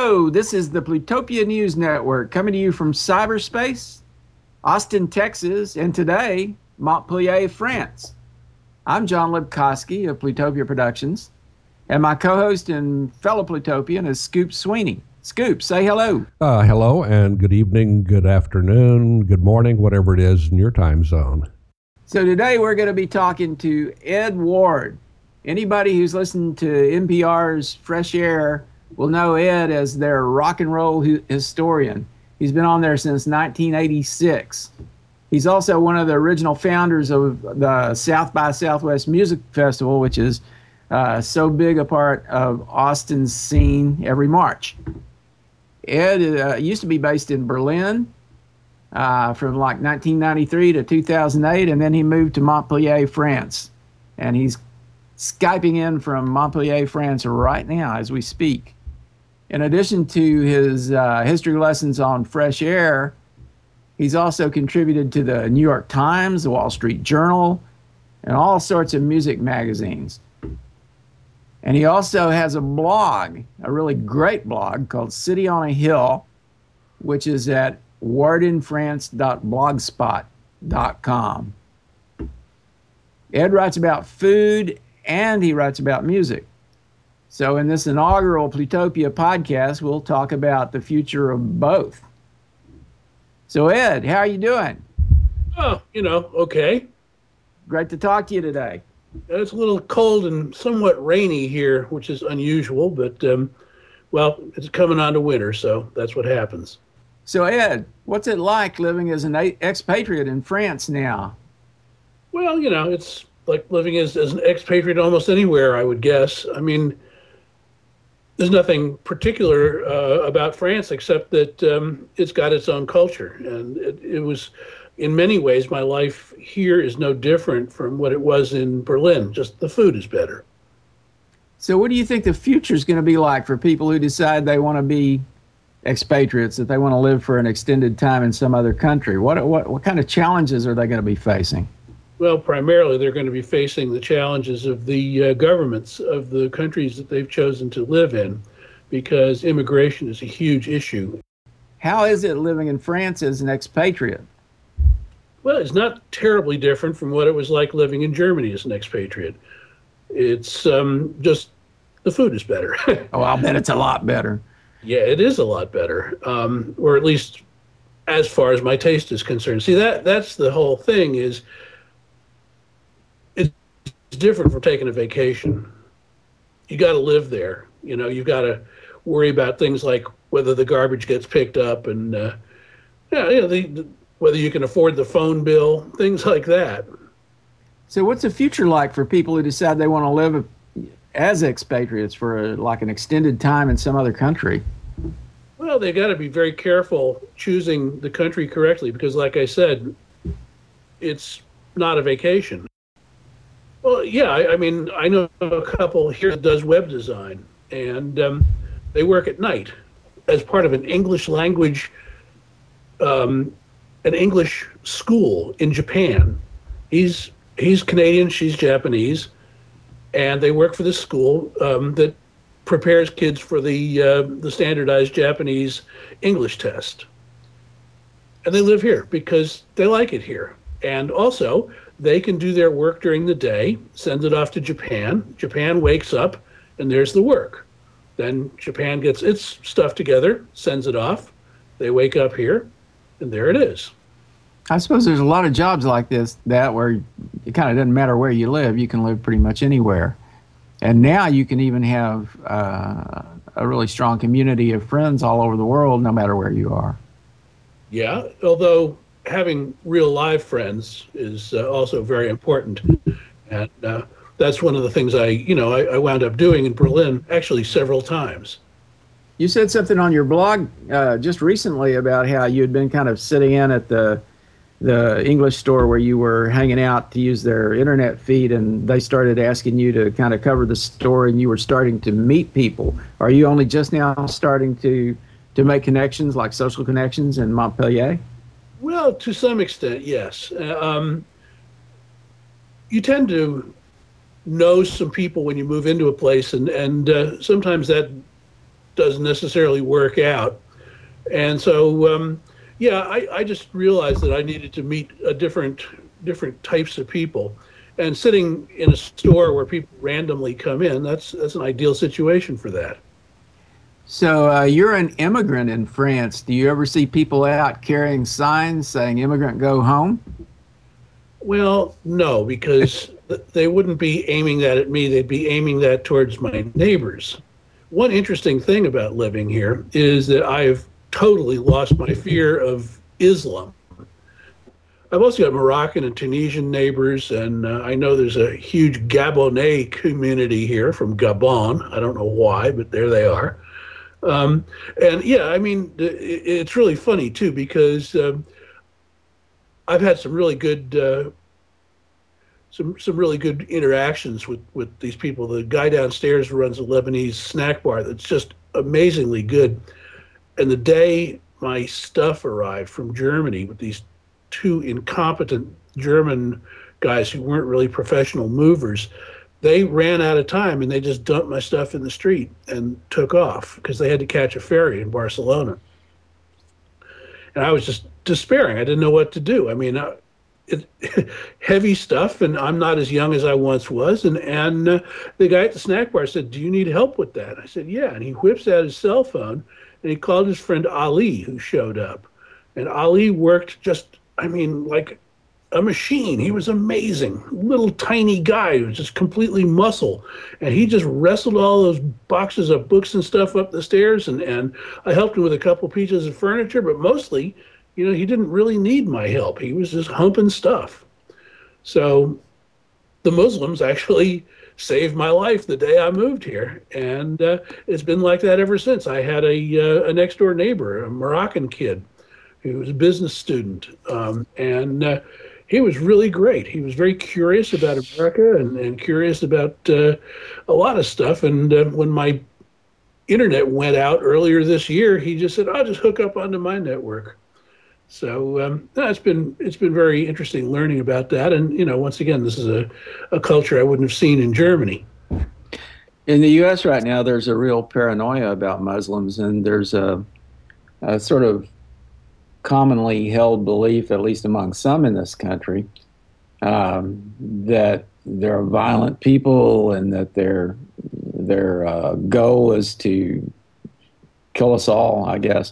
Hello, this is the Plutopia News Network coming to you from cyberspace, Austin, Texas, and today, Montpellier, France. I'm John Lipkowski of Plutopia Productions, and my co-host and fellow Plutopian is Scoop Sweeney. Scoop, say hello. Hello, and good evening, good afternoon, good morning, whatever it is in your time zone. So today we're going to be talking to Ed Ward. Anybody who's listened to NPR's Fresh Air will know Ed as their rock and roll historian. He's been on there since 1986. He's also one of the original founders of the South by Southwest Music Festival, which is so big a part of Austin's scene every March. Ed used to be based in Berlin from like 1993 to 2008, and then he moved to Montpellier, France. And he's Skyping in from Montpellier, France right now as we speak. In addition to his history lessons on Fresh Air, he's also contributed to the New York Times, the Wall Street Journal, and all sorts of music magazines. And he also has a blog, a really great blog called City on a Hill, which is at wardinfrance.blogspot.com. Ed writes about food and he writes about music. So in this inaugural Plutopia podcast, we'll talk about the future of both. So Ed, how are you doing? Oh, okay. Great to talk to you today. It's a little cold and somewhat rainy here, which is unusual, but, it's coming on to winter, so that's what happens. So Ed, what's it like living as an expatriate in France now? Well, it's like living as an expatriate almost anywhere, I would guess. I mean, there's nothing particular about France except that it's got its own culture. And it was, in many ways, my life here is no different from what it was in Berlin. Just the food is better. So what do you think the future is going to be like for people who decide they want to be expatriates, that they want to live for an extended time in some other country? What kind of challenges are they going to be facing? Well, primarily they're going to be facing the challenges of the governments of the countries that they've chosen to live in, because immigration is a huge issue. How is it living in France as an expatriate? Well, it's not terribly different from what it was like living in Germany as an expatriate. It's just the food is better. Oh, I'll bet it's a lot better. Yeah, it is a lot better, or at least as far as my taste is concerned. See, that's the whole thing is, it's different from taking a vacation. You got to live there. You've got to worry about things like whether the garbage gets picked up and whether you can afford the phone bill, things like that. So what's the future like for people who decide they want to live as expatriates for an extended time in some other country? Well, they got to be very careful choosing the country correctly because, like I said, it's not a vacation. Well, yeah, I mean, I know a couple here that does web design, and they work at night as part of an English language, an English school in Japan. He's Canadian, she's Japanese, and they work for this school that prepares kids for the standardized Japanese English test. And they live here because they like it here. And also, they can do their work during the day, send it off to Japan. Japan wakes up, and there's the work. Then Japan gets its stuff together, sends it off. They wake up here, and there it is. I suppose there's a lot of jobs like that where it kind of doesn't matter where you live. You can live pretty much anywhere. And now you can even have a really strong community of friends all over the world, no matter where you are. Yeah, although having real live friends is also very important. And that's one of the things I wound up doing in Berlin actually several times. You said something on your blog just recently about how you had been kind of sitting in at the English store where you were hanging out to use their internet feed, and they started asking you to kind of cover the store, and you were starting to meet people. Are you only just now starting to make connections, like social connections in Montpellier? Well, to some extent, yes. You tend to know some people when you move into a place, and sometimes that doesn't necessarily work out. And so, I just realized that I needed to meet a different types of people. And sitting in a store where people randomly come in, that's an ideal situation for that. So you're an immigrant in France. Do you ever see people out carrying signs saying "Immigrant, go home"? Well, no, because they wouldn't be aiming that at me. They'd be aiming that towards my neighbors. One interesting thing about living here is that I've totally lost my fear of Islam. I've also got Moroccan and Tunisian neighbors, and I know there's a huge Gabonese community here from Gabon. I don't know why, but there they are. It's really funny too, because I've had some really good some really good interactions with these people. The guy downstairs runs a Lebanese snack bar that's just amazingly good. And the day my stuff arrived from Germany with these two incompetent German guys who weren't really professional movers, they ran out of time and they just dumped my stuff in the street and took off because they had to catch a ferry in Barcelona. And I was just despairing. I didn't know what to do. I mean, heavy stuff, and I'm not as young as I once was. And the guy at the snack bar said, "Do you need help with that?" I said, "Yeah." And he whips out his cell phone and he called his friend Ali, who showed up. And Ali worked like a machine. He was amazing. Little tiny guy who was just completely muscle. And he just wrestled all those boxes of books and stuff up the stairs. And I helped him with a couple pieces of furniture, but mostly, he didn't really need my help. He was just humping stuff. So the Muslims actually saved my life the day I moved here. And it's been like that ever since. I had a next door neighbor, a Moroccan kid, who was a business student. And he was really great. He was very curious about America and curious about a lot of stuff. And when my internet went out earlier this year, he just said, "I'll just hook up onto my network." So it's been very interesting learning about that. And, once again, this is a culture I wouldn't have seen in Germany. In the U.S. right now, there's a real paranoia about Muslims, and there's a sort of commonly held belief, at least among some in this country, that they're violent people and that their goal is to kill us all, I guess.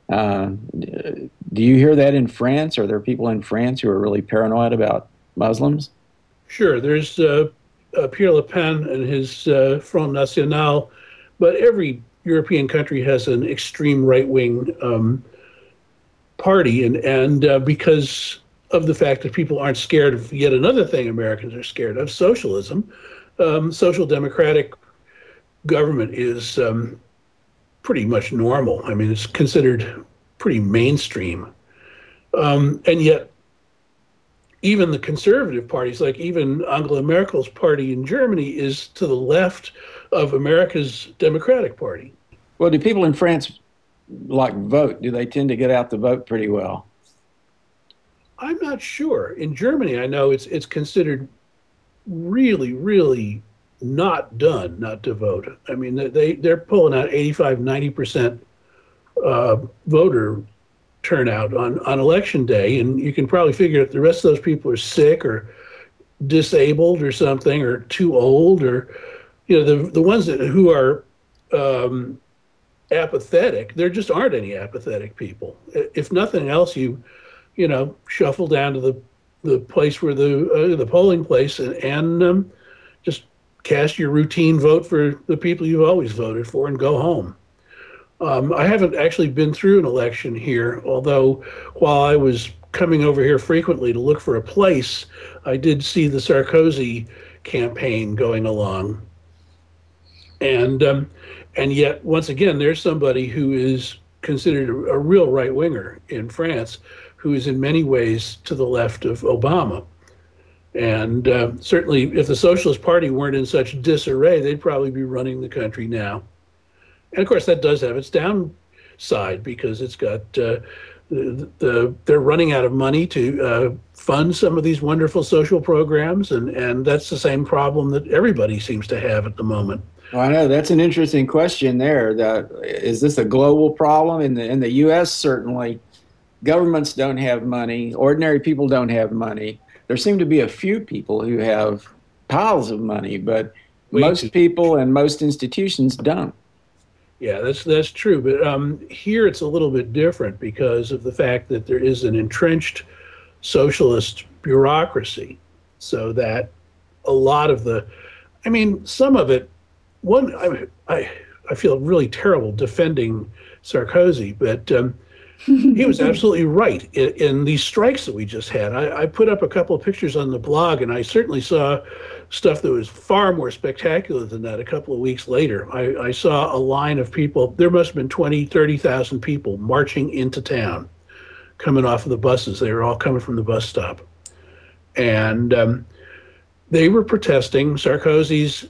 Do you hear that in France? Are there people in France who are really paranoid about Muslims? Sure. There's Pierre Le Pen and his Front National, but every European country has an extreme right-wing party, and because of the fact that people aren't scared of yet another thing Americans are scared of, socialism, social democratic government is pretty much normal. I mean, it's considered pretty mainstream. And yet, even the conservative parties, like even Angela Merkel's party in Germany, is to the left of America's Democratic Party. Well, do people in France vote? Do they tend to get out the vote pretty well? I'm not sure. In Germany, I know it's considered really, really not done not to vote. I mean, they're pulling out 85, 90% voter turnout on election day, and you can probably figure if the rest of those people are sick or disabled or something, or too old, or the ones who are apathetic. There just aren't any apathetic people. If nothing else, you shuffle down to the place where the polling place and just cast your routine vote for the people you've always voted for and go home. I haven't actually been through an election here, although while I was coming over here frequently to look for a place, I did see the Sarkozy campaign going along. And yet, once again, there's somebody who is considered a real right-winger in France, who is in many ways to the left of Obama. And certainly, if the Socialist Party weren't in such disarray, they'd probably be running the country now. And of course, that does have its downside, because it's got they're running out of money to fund some of these wonderful social programs, and that's the same problem that everybody seems to have at the moment. Well, I know that's an interesting question there. Is this a global problem? In the U.S., certainly, governments don't have money. Ordinary people don't have money. There seem to be a few people who have piles of money, but most people and most institutions don't. Yeah, that's true. But here it's a little bit different because of the fact that there is an entrenched socialist bureaucracy, so that a lot of some of it. I feel really terrible defending Sarkozy, but he was absolutely right in these strikes that we just had. I put up a couple of pictures on the blog, and I certainly saw stuff that was far more spectacular than that a couple of weeks later. I saw a line of people. There must have been 20, 30,000 people marching into town, coming off of the buses. They were all coming from the bus stop. And they were protesting Sarkozy's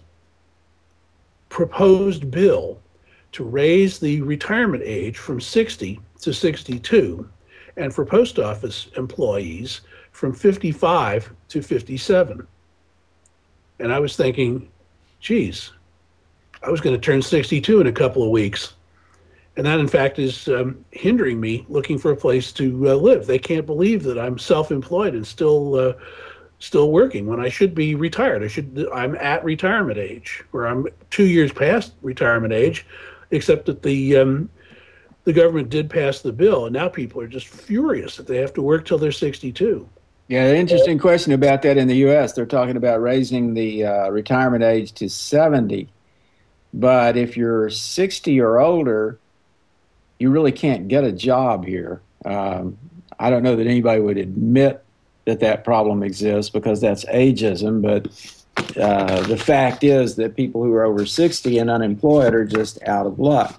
proposed bill to raise the retirement age from 60 to 62, and for post office employees from 55 to 57. And I was thinking, geez, I was going to turn 62 in a couple of weeks. And that, in fact, is hindering me looking for a place to live. They can't believe that I'm self-employed and still working when I should be retired. I'm at retirement age, where I'm 2 years past retirement age, except that the government did pass the bill, and now people are just furious that they have to work till they're 62. Yeah, an interesting question about that in the U.S. They're talking about raising the retirement age to 70, but if you're 60 or older, you really can't get a job here. I don't know that anybody would admit that problem exists because that's ageism, but the fact is that people who are over 60 and unemployed are just out of luck.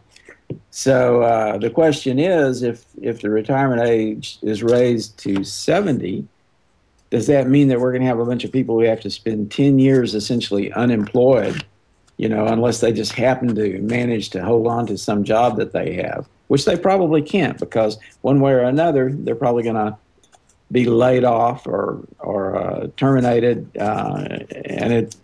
So the question is, if the retirement age is raised to 70, does that mean that we're going to have a bunch of people who have to spend 10 years essentially unemployed, unless they just happen to manage to hold on to some job that they have, which they probably can't, because one way or another, they're probably going to be laid off or terminated, and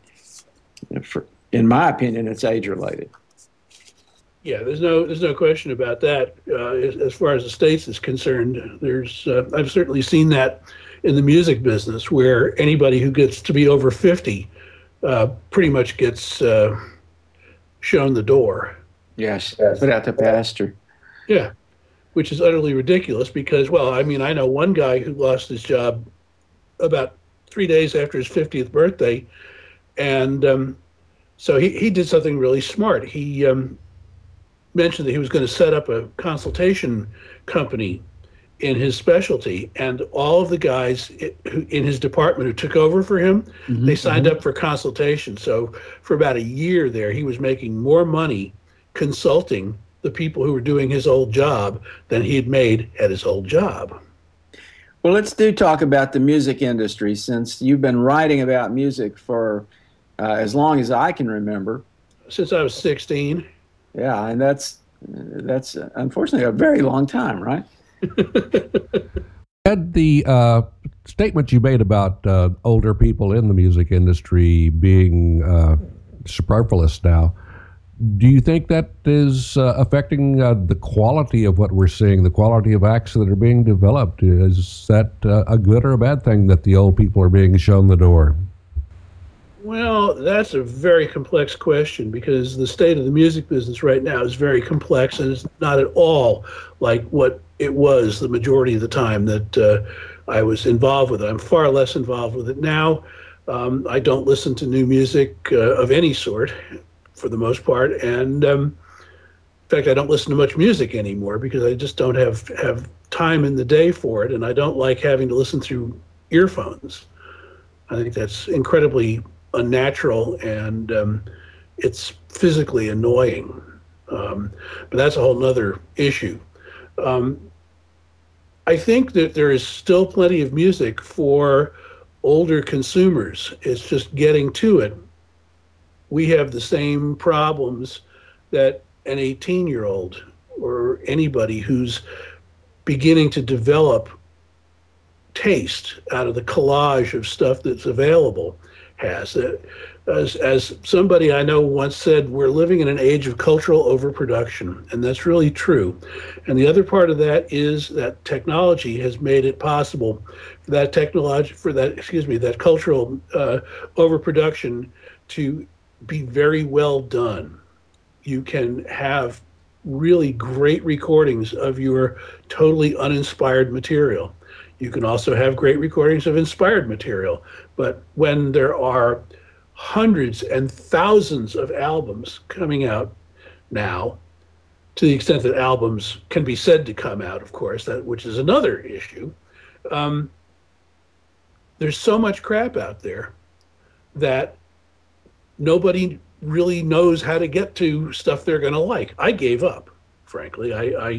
in my opinion, it's age related. Yeah, there's no question about that. As far as the States is concerned, I've certainly seen that in the music business, where anybody who gets to be over 50 pretty much gets shown the door. Yes, put out to pasture. Yeah. Which is utterly ridiculous because, I know one guy who lost his job about 3 days after his 50th birthday. And so he did something really smart. He mentioned that he was going to set up a consultation company in his specialty. And all of the guys in his department who took over for him, they signed up for consultation. So for about a year there, he was making more money consulting the people who were doing his old job than he had made at his old job. Well, let's talk about the music industry, since you've been writing about music for as long as I can remember. Since I was 16. Yeah, and that's unfortunately a very long time, right? Ed, the statement you made about older people in the music industry being superfluous now, do you think that is affecting the quality of what we're seeing, the quality of acts that are being developed? Is that a good or a bad thing that the old people are being shown the door? Well, that's a very complex question because the state of the music business right now is very complex and it's not at all like what it was the majority of the time that I was involved with it. I'm far less involved with it now. I don't listen to new music of any sort, for the most part, and in fact, I don't listen to much music anymore because I just don't have time in the day for it, and I don't like having to listen through earphones. I think that's incredibly unnatural, and it's physically annoying. But that's a whole nother issue. I think that there is still plenty of music for older consumers. It's just getting to it. We have the same problems that an 18-year-old or anybody who's beginning to develop taste out of the collage of stuff that's available has. As somebody I know once said, we're living in an age of cultural overproduction, and that's really true. And the other part of that is that technology has made it possible for that cultural overproduction to be very well done. You can have really great recordings of your totally uninspired material. You can also have great recordings of inspired material. But when there are hundreds and thousands of albums coming out now, to the extent that albums can be said to come out, of course, which is another issue, there's so much crap out there that nobody really knows how to get to stuff they're going to like. I gave up, frankly.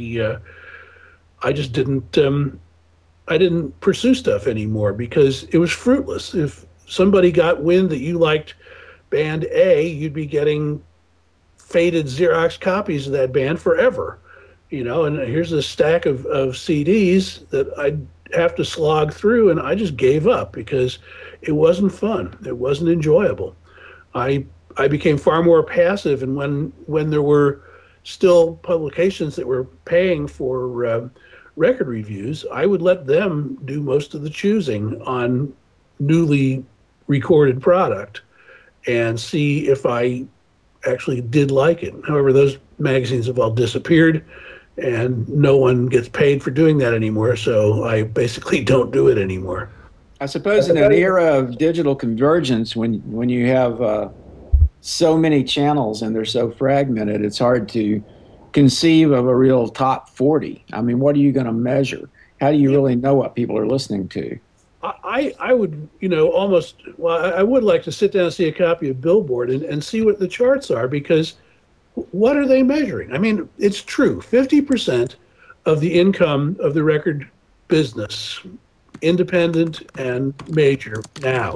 I just didn't. I didn't pursue stuff anymore because it was fruitless. If somebody got wind that you liked band A, you'd be getting faded Xerox copies of that band forever, and here's a stack of CDs that I'd have to slog through, and I just gave up because it wasn't fun. It wasn't enjoyable. I became far more passive, and when there were still publications that were paying for record reviews, I would let them do most of the choosing on newly recorded product and see if I actually did like it. However, those magazines have all disappeared, and no one gets paid for doing that anymore, so I basically don't do it anymore. I suppose in an era of digital convergence, when you have so many channels and they're so fragmented, it's hard to conceive of a real top 40. I mean, what are you going to measure? How do you really know what people are listening to? I would, I would like to sit down and see a copy of Billboard and see what the charts are, because what are they measuring? I mean, it's true. 50% of the income of the record business, independent and major now,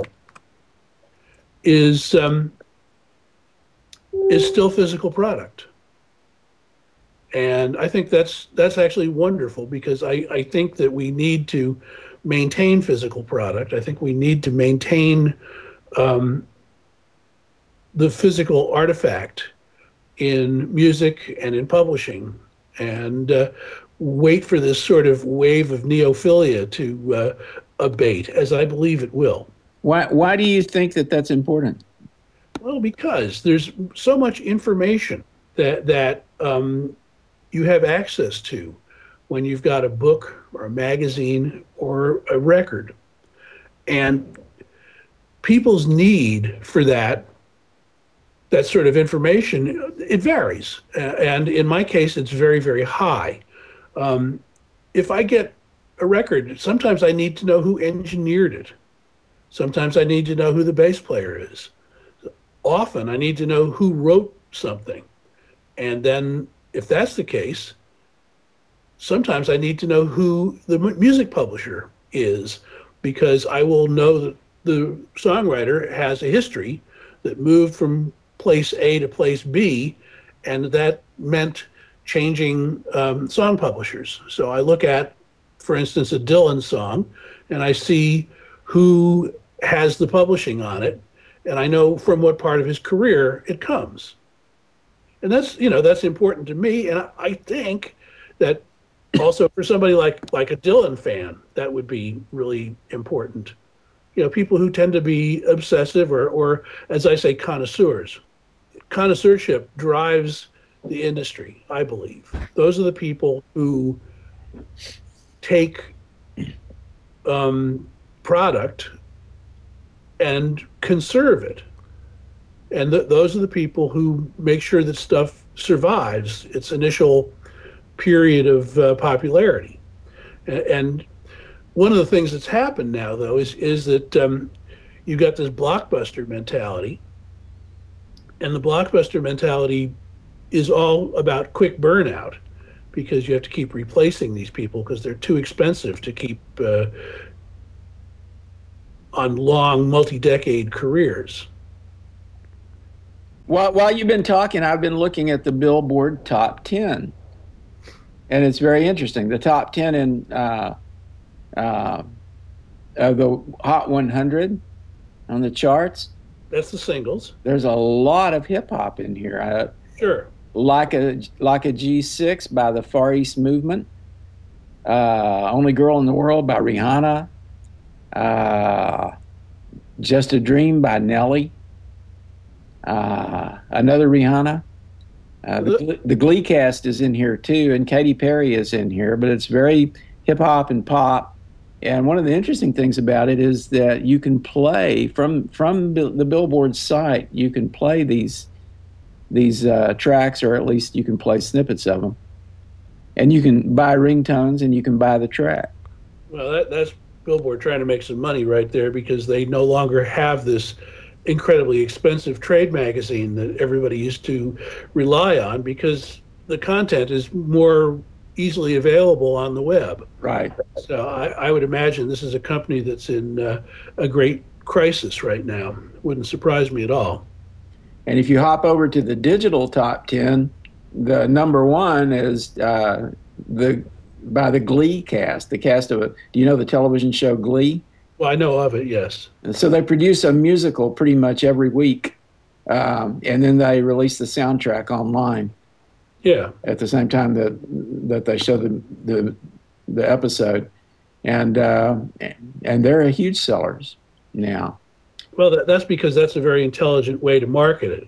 is still physical product. And I think that's actually wonderful, because I think that we need to maintain physical product. I think we need to maintain the physical artifact in music and in publishing, and wait for this sort of wave of neophilia to abate, as I believe it will. Why do you think that that's important? Well, because there's so much information that you have access to when you've got a book or a magazine or a record. And people's need for that sort of information, it varies. And in my case, it's very, very high. If I get a record, sometimes I need to know who engineered it. Sometimes I need to know who the bass player is. Often I need to know who wrote something. And then if that's the case, sometimes I need to know who the music publisher is, because I will know that the songwriter has a history that moved from place A to place B, and that meant changing song publishers. So I look at, for instance, a Dylan song, and I see who has the publishing on it, and I know from what part of his career it comes. And that's important to me, and I think that also for somebody like a Dylan fan, that would be really important. People who tend to be obsessive or as I say, connoisseurs. Connoisseurship drives the industry, I believe. Those are the people who take product and conserve it. And those are the people who make sure that stuff survives its initial period of popularity. And one of the things that's happened now, though, is that you've got this blockbuster mentality. And the blockbuster mentality is all about quick burnout, because you have to keep replacing these people because they're too expensive to keep on long, multi-decade careers. While you've been talking, I've been looking at the Billboard Top 10. And it's very interesting. The top 10 in the Hot 100 on the charts, That's the singles. There's a lot of hip hop in here. Sure. Like a G6 by the Far East Movement. Only Girl in the World by Rihanna. Just a Dream by Nelly. Another Rihanna. The Glee cast is in here too, and Katy Perry is in here, but it's very hip hop and pop. And one of the interesting things about it is that you can play from the Billboard site. You can play these tracks, or at least you can play snippets of them, and you can buy ringtones and you can buy the track. Well, that's Billboard trying to make some money right there, because they no longer have this incredibly expensive trade magazine that everybody used to rely on, because the content is more easily available on the web. Right. So I would imagine this is a company that's in a great crisis right now. Wouldn't surprise me at all. And if you hop over to the digital top 10, the number one is by the Glee cast. The cast of do you know the television show Glee? Well, I know of it, yes. And so they produce a musical pretty much every week, and then they release the soundtrack online. Yeah. At the same time that they show the episode, and they're huge sellers now. Well, that's because that's a very intelligent way to market it.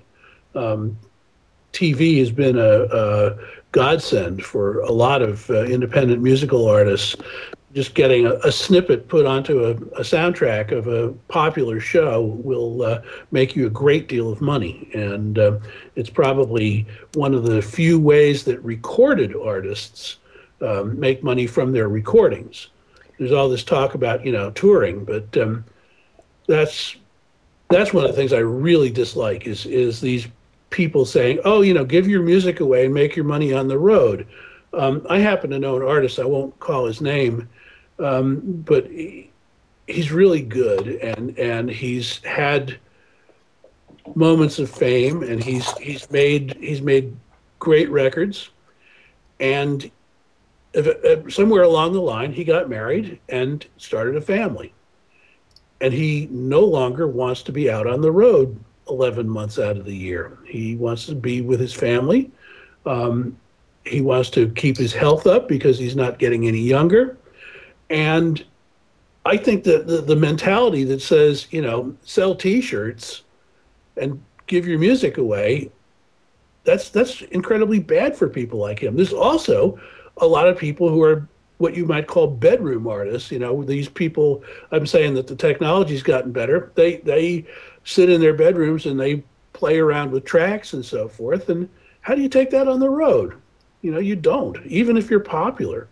TV has been a godsend for a lot of independent musical artists. Just getting a snippet put onto a soundtrack of a popular show will make you a great deal of money. And it's probably one of the few ways that recorded artists make money from their recordings. There's all this talk about, touring, but that's one of the things I really dislike is these people saying, oh, give your music away and make your money on the road. I happen to know an artist, I won't call his name, but he's really good, and he's had moments of fame, and he's made great records, and somewhere along the line he got married and started a family, and he no longer wants to be out on the road 11 months out of the year. He wants to be with his family. He wants to keep his health up because he's not getting any younger. And I think that the mentality that says, sell T-shirts and give your music away, that's incredibly bad for people like him. There's also a lot of people who are what you might call bedroom artists. These people, I'm saying that the technology's gotten better. They sit in their bedrooms and they play around with tracks and so forth. And how do you take that on the road? You don't, even if you're popular.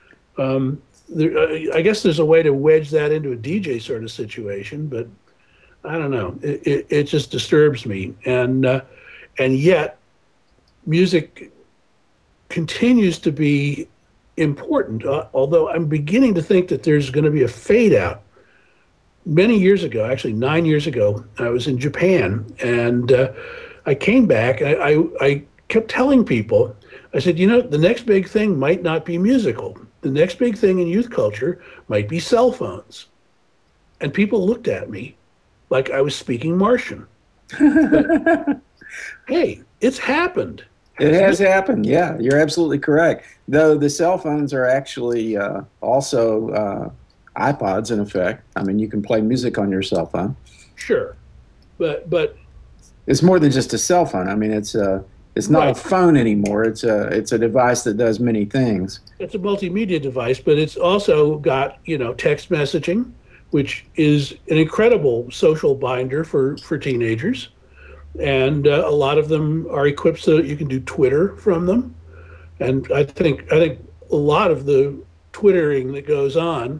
I guess there's a way to wedge that into a DJ sort of situation, but I don't know. It just disturbs me. And yet music continues to be important, although I'm beginning to think that there's going to be a fade out. Many years ago, actually 9 years ago, I was in Japan, and I came back. I kept telling people, I said, the next big thing might not be musical. The next big thing in youth culture might be cell phones. And people looked at me like I was speaking Martian. But, hey, it's happened. It has happened. Yeah, you're absolutely correct. Though the cell phones are actually also iPods in effect. I mean, you can play music on your cell phone. Sure, but it's more than just a cell phone. I mean, it's not right. A phone anymore. It's a device that does many things. It's a multimedia device, but it's also got text messaging, which is an incredible social binder for teenagers. And a lot of them are equipped so that you can do Twitter from them. And I think a lot of the Twittering that goes on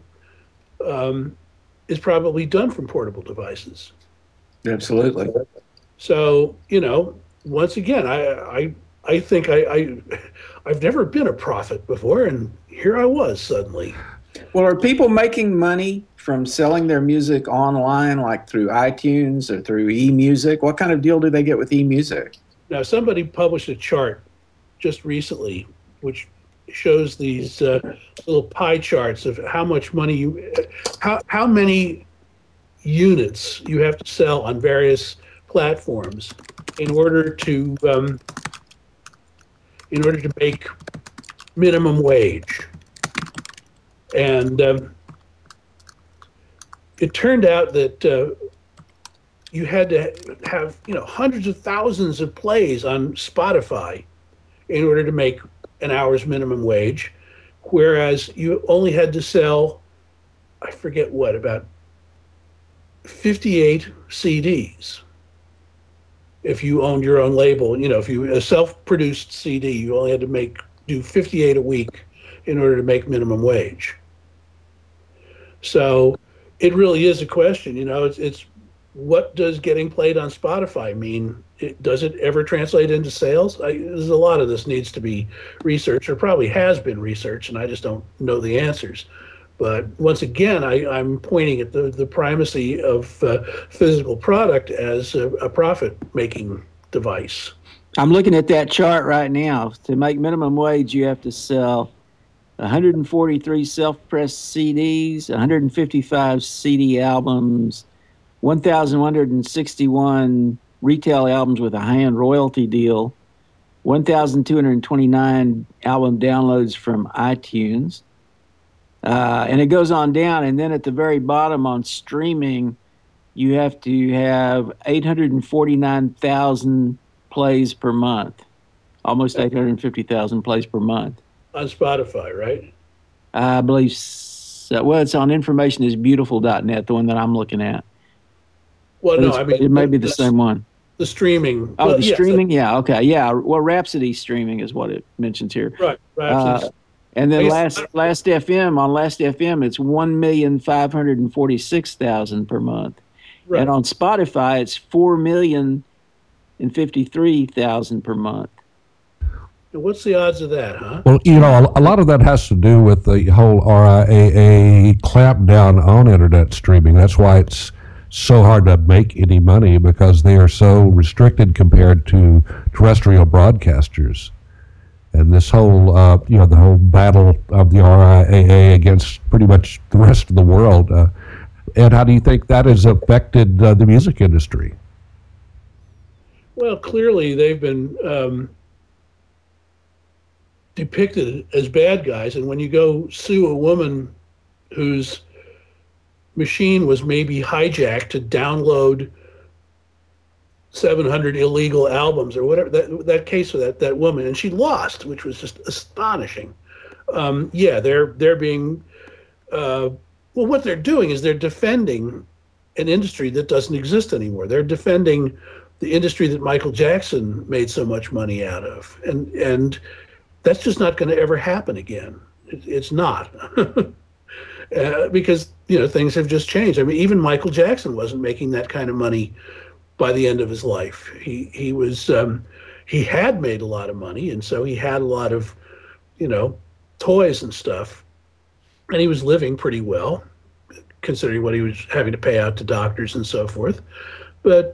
is probably done from portable devices. Absolutely. So, once again, I think I've never been a prophet before, and here I was suddenly. Well, are people making money from selling their music online, like through iTunes or through eMusic? What kind of deal do they get with eMusic? Now, somebody published a chart just recently, which shows these little pie charts of how much money how many units you have to sell on various platforms in order to make minimum wage. And it turned out that you had to have hundreds of thousands of plays on Spotify in order to make an hour's minimum wage, whereas you only had to sell, I forget what, about 58 CDs. If you owned your own label, if you a self-produced CD, you only had to do 58 a week in order to make minimum wage. So it really is a question. It's what does getting played on Spotify mean? Does it ever translate into sales? There's a lot of this needs to be researched, or probably has been researched, and I just don't know the answers. But once again, I'm pointing at the primacy of physical product as a profit-making device. I'm looking at that chart right now. To make minimum wage, you have to sell 143 self-pressed CDs, 155 CD albums, 1,161 retail albums with a high-end royalty deal, 1,229 album downloads from iTunes. And it goes on down, and then at the very bottom on streaming, you have to have 849,000 plays per month, almost 850,000 plays per month. On Spotify, right? I believe so. Well, it's on informationisbeautiful.net, the one that I'm looking at. Well, but it may be the same one. The streaming. Oh, streaming? Yeah, okay. Yeah, well, Rhapsody streaming is what it mentions here. Right, Rhapsody. And then Last FM, it's 1,546,000 per month. Right. And on Spotify, it's 4,053,000 per month. What's the odds of that, huh? Well, a lot of that has to do with the whole RIAA clampdown on internet streaming. That's why it's so hard to make any money, because they are so restricted compared to terrestrial broadcasters. And this whole, the whole battle of the RIAA against pretty much the rest of the world. Ed, how do you think that has affected the music industry? Well, clearly they've been depicted as bad guys. And when you go sue a woman whose machine was maybe hijacked to download 700 illegal albums or whatever, that case for that woman, and she lost, which was just astonishing. They're being what they're doing is they're defending an industry that doesn't exist anymore. They're defending the industry that Michael Jackson made so much money out of, and that's just not going to ever happen again. It's not. Because things have just changed. I mean, even Michael Jackson wasn't making that kind of money by the end of his life. He was he had made a lot of money, and so he had a lot of toys and stuff, and he was living pretty well, considering what he was having to pay out to doctors and so forth. But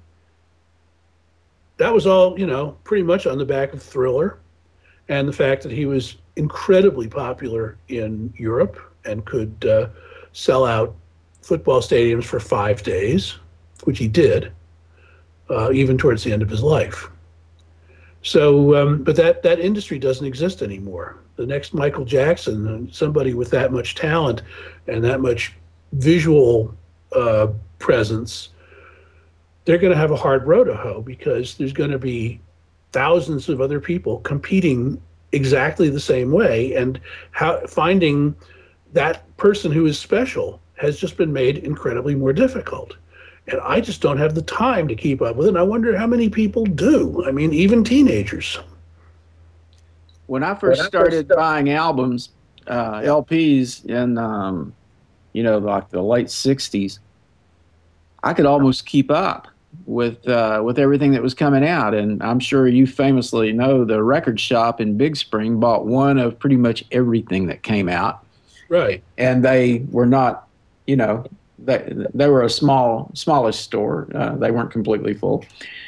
that was all pretty much on the back of Thriller, and the fact that he was incredibly popular in Europe and could sell out football stadiums for 5 days, which he did, even towards the end of his life. So, but that industry doesn't exist anymore. The next Michael Jackson, somebody with that much talent and that much visual presence, they're going to have a hard row to hoe, because there's going to be thousands of other people competing exactly the same way, and finding that person who is special has just been made incredibly more difficult. And I just don't have the time to keep up with it. And I wonder how many people do. I mean, even teenagers. When I first started buying albums, LPs in, like the late 60s, I could almost keep up with everything that was coming out. And I'm sure you famously know the record shop in Big Spring bought one of pretty much everything that came out. Right. And they were not, they were a smallish store. They weren't completely full.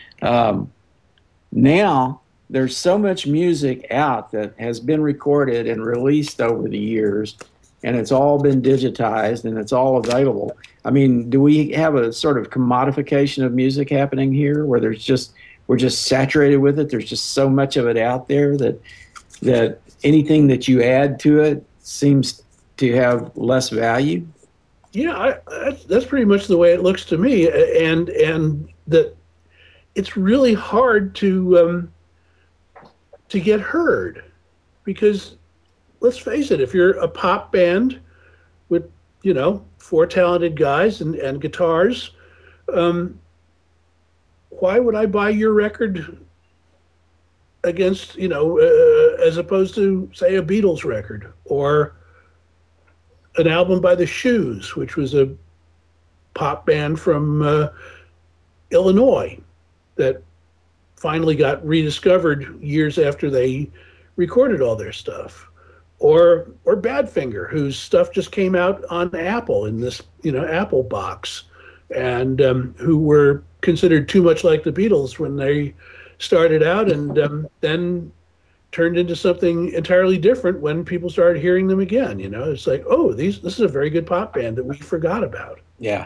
Now there's so much music out that has been recorded and released over the years and it's all been digitized and it's all available. I mean, do we have a sort of commodification of music happening here where we're just saturated with it? There's just so much of it out there that anything that you add to it seems to have less value. Yeah, that's pretty much the way it looks to me, and that it's really hard to get heard, because let's face it, if you're a pop band with, you know, 4 talented guys and guitars, why would I buy your record against, you know, as opposed to, say, a Beatles record or an album by the Shoes, which was a pop band from Illinois that finally got rediscovered years after they recorded all their stuff, or Badfinger, whose stuff just came out on Apple in this, you know, Apple box, and who were considered too much like the Beatles when they started out, and then turned into something entirely different when people started hearing them again. You know, it's like, oh, this is a very good pop band that we forgot about. Yeah.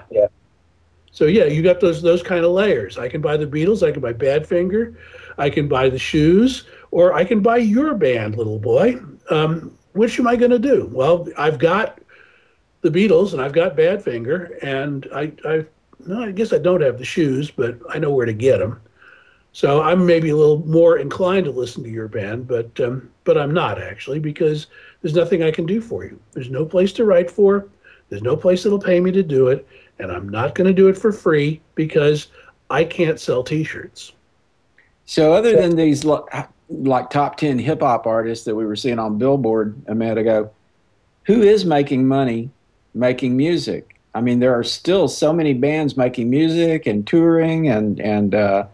So yeah, you got those kind of layers. I can buy the Beatles, I can buy Badfinger, I can buy the Shoes, or I can buy your band, little boy. Which am I going to do? Well, I've got the Beatles and I've got Badfinger, and I guess I don't have the Shoes, but I know where to get them. So I'm maybe a little more inclined to listen to your band, but I'm not actually, because there's nothing I can do for you. There's no place to write for. There's no place that'll pay me to do it, and I'm not going to do it for free because I can't sell T-shirts. So other than these like top 10 hip hop artists that we were seeing on Billboard a minute ago, who is making money making music? I mean, there are still so many bands making music and touring and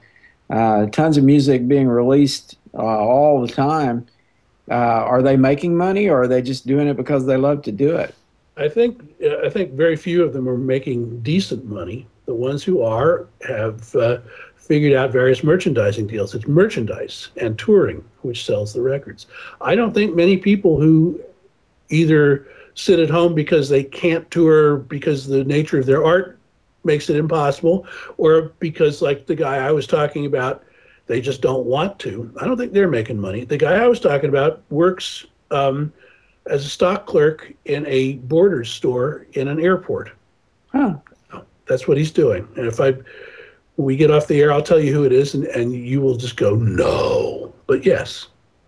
tons of music being released all the time. Are they making money, or are they just doing it because they love to do it? I think very few of them are making decent money. The ones who are have figured out various merchandising deals. It's merchandise and touring which sells the records. I don't think many people who either sit at home because they can't tour because the nature of their art makes it impossible, or because, like the guy I was talking about, they just don't want to. I don't think they're making money. The guy I was talking about works as a stock clerk in a Borders store in an airport. Huh. That's what he's doing. And when we get off the air, I'll tell you who it is, and you will just go, no. But yes.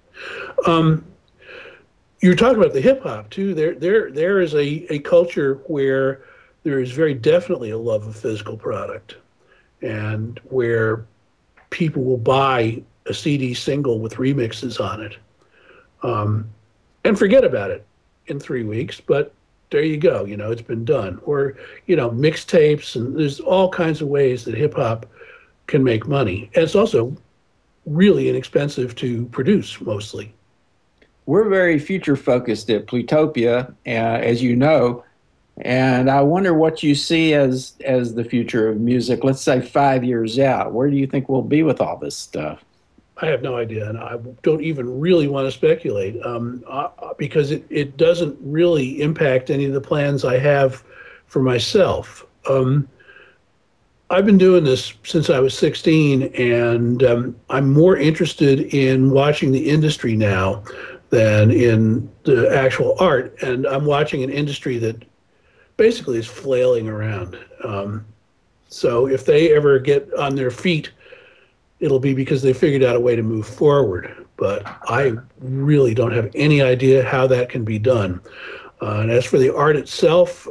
You're talking about the hip hop too. There is a culture where there is very definitely a love of physical product, and where people will buy a CD single with remixes on it, and forget about it in 3 weeks. But there you go. You know, it's been done. Or, you know, mixtapes, and there's all kinds of ways that hip hop can make money. And it's also really inexpensive to produce, mostly. We're very future focused at Plutopia, as you know, and I wonder what you see as the future of music. Let's say 5 years out. Where do you think we'll be with all this stuff? I have no idea, and I don't even really want to speculate, because it doesn't really impact any of the plans I have for myself. I've been doing this since I was 16, and I'm more interested in watching the industry now than in the actual art. And I'm watching an industry that basically is flailing around. So if they ever get on their feet, it'll be because they figured out a way to move forward. But I really don't have any idea how that can be done. And as for the art itself,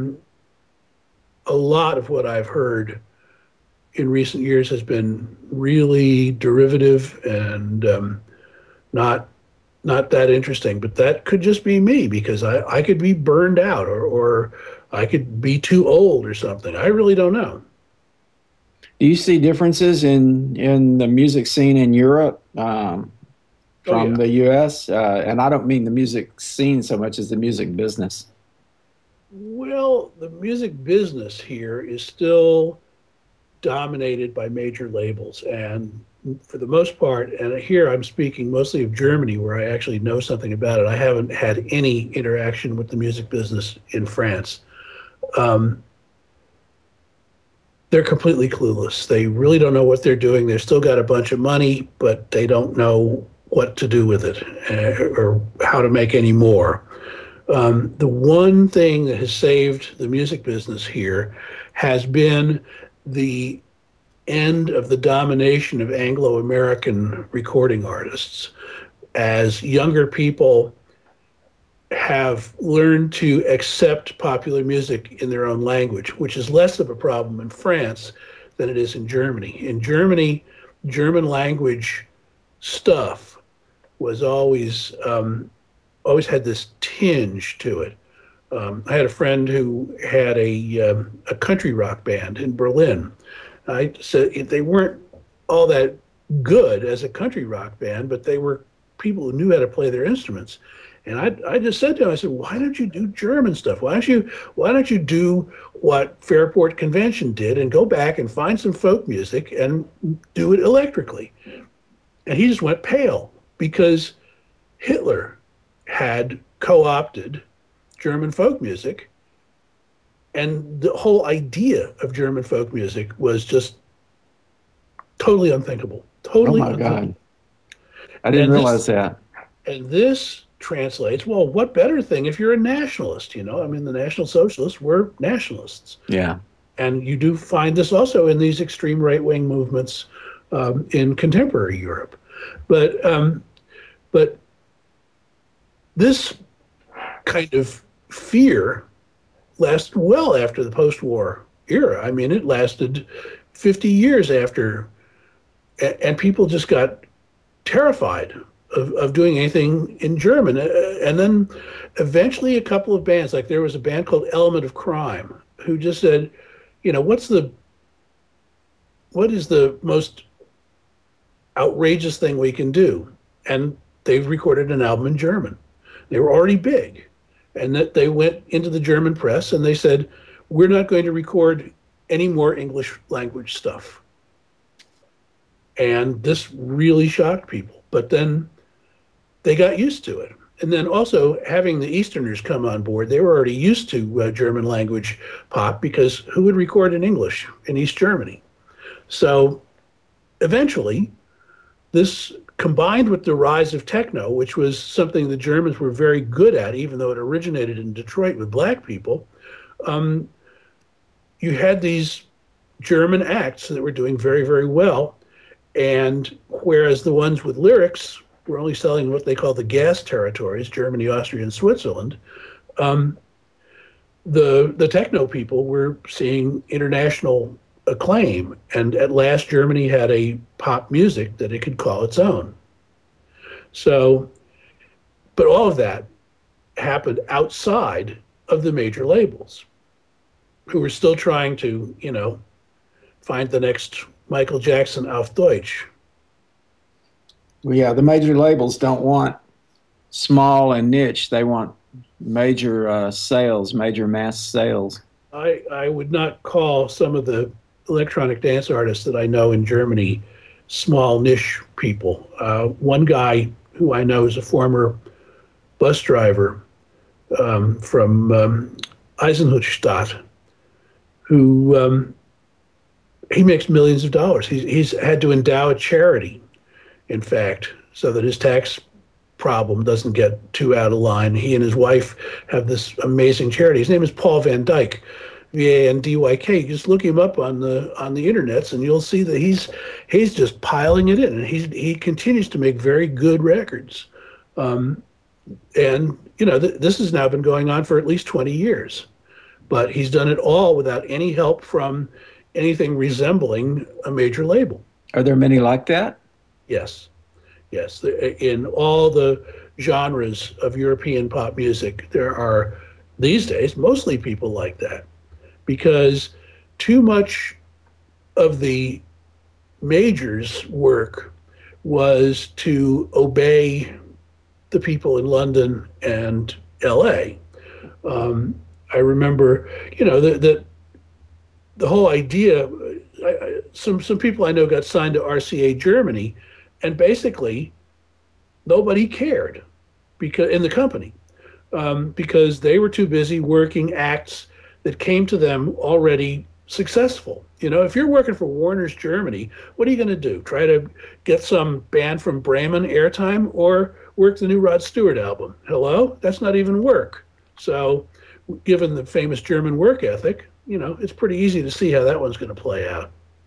a lot of what I've heard in recent years has been really derivative and not that interesting. But that could just be me, because I could be burned out, or I could be too old or something. I really don't know. Do you see differences in the music scene in Europe from the U.S.? And I don't mean the music scene so much as the music business. Well, the music business here is still dominated by major labels, and for the most part, and here I'm speaking mostly of Germany, where I actually know something about it. I haven't had any interaction with the music business in France. They're completely clueless. They really don't know what they're doing. They've still got a bunch of money, but they don't know what to do with it or how to make any more. The one thing that has saved the music business here has been the end of the domination of Anglo-American recording artists. As younger people have learned to accept popular music in their own language, which is less of a problem in France than it is in Germany. In Germany, German language stuff was always had this tinge to it. I had a friend who had a country rock band in Berlin. I said they weren't all that good as a country rock band, but they were people who knew how to play their instruments. And I just said to him, I said, why don't you do German stuff? Why don't you do what Fairport Convention did and go back and find some folk music and do it electrically? And he just went pale because Hitler had co-opted German folk music, and the whole idea of German folk music was just totally unthinkable. Totally unthinkable. God. I didn't realize that. And this translates, well, what better thing if you're a nationalist, I mean, the National Socialists were nationalists. Yeah. And you do find this also in these extreme right-wing movements in contemporary Europe. But this kind of fear lasted well after the post-war era. I mean, it lasted 50 years after, and people just got terrified of doing anything in German. And then eventually a couple of bands, like there was a band called Element of Crime, who just said, what is the most outrageous thing we can do? And they've recorded an album in German. They were already big. And that they went into the German press and they said, we're not going to record any more English language stuff. And this really shocked people. But then they got used to it. And then also having the Easterners come on board, they were already used to German language pop, because who would record in English in East Germany? So eventually, this combined with the rise of techno, which was something the Germans were very good at, even though it originated in Detroit with black people, you had these German acts that were doing very, very well. And whereas the ones with lyrics were only selling what they call the gas territories, Germany, Austria, and Switzerland, the techno people were seeing international acclaim. And at last, Germany had a pop music that it could call its own. So, but all of that happened outside of the major labels, who were still trying to, find the next Michael Jackson auf Deutsch. Well, yeah, the major labels don't want small and niche. They want major sales, major mass sales. I would not call some of the electronic dance artists that I know in Germany small niche people. One guy who I know is a former bus driver from Eisenhüttenstadt, who he makes millions of dollars. He's had to endow a charity, in fact, so that his tax problem doesn't get too out of line. He and his wife have this amazing charity. His name is Paul Van Dyk, Vandyk. Just look him up on the internets, and you'll see that he's just piling it in, and he continues to make very good records. And this has now been going on for at least 20 years, but he's done it all without any help from anything resembling a major label. Are there many like that? Yes. In all the genres of European pop music, there are these days mostly people like that, because too much of the majors' work was to obey the people in London and LA. I remember, that the whole idea, some people I know got signed to RCA Germany, and basically nobody cared because in the company because they were too busy working acts that came to them already successful. You know, if you're working for Warner's Germany, what are you going to do? Try to get some band from Bremen airtime or work the new Rod Stewart album? Hello? That's not even work. So given the famous German work ethic, you know, it's pretty easy to see how that one's going to play out.